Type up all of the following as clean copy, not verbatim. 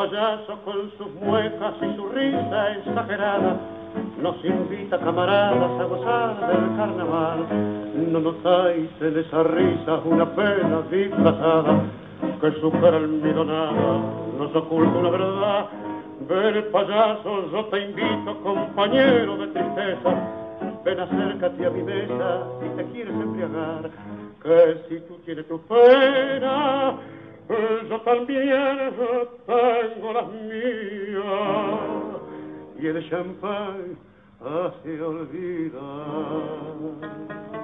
payaso con sus muecas y su risa exagerada nos invita, camaradas, a gozar del carnaval. No notáis en esa risa una pena disfrazada, que su cara almidonada nos oculta una verdad. Ven, payaso, yo te invito, compañero de tristeza, ven, acércate a mi mesa si te quieres embriagar, que si tú tienes tu pena, yo también tengo las mías, y el champán hace olvidar.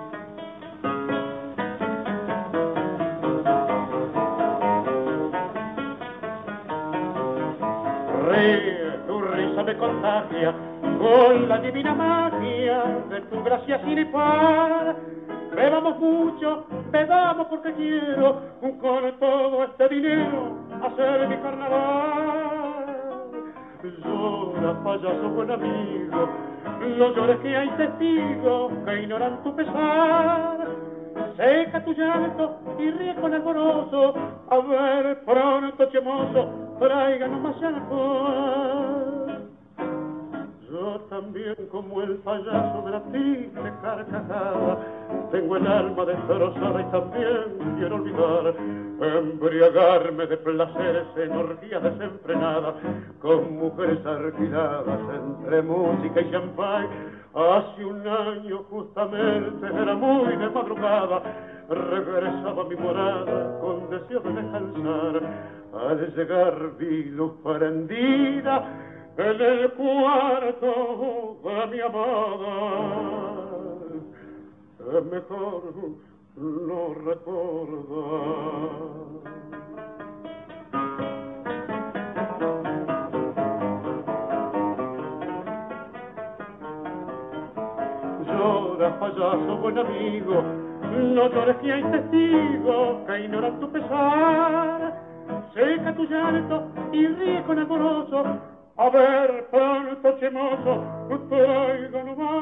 Ríe, tu risa me contagia con la divina magia de tu gracia sin par. Bebamos mucho, bebamos porque quiero con todo este dinero hacer mi carnaval. Llora, payaso buen amigo, no llores que hay testigos que ignoran tu pesar. Seca tu llanto y ríe con alborozo, a ver pronto chemoso, tráiganos más alcohol. Yo también, como el payaso de la triste carcajada, tengo el alma destrozada y también quiero olvidar, embriagarme de placeres en orgías desenfrenadas, con mujeres alquiladas entre música y champán. Hace un año justamente, era muy de madrugada, regresaba a mi morada con deseo de descansar. Al llegar vi luz prendida en el cuarto de mi amada, es mejor no recordar. Llora, payaso buen amigo, no llores que hay testigos que ignoran tu pesar. Seca tu llanto y ríe con alborozo, a ver pronto chemoso, traigan más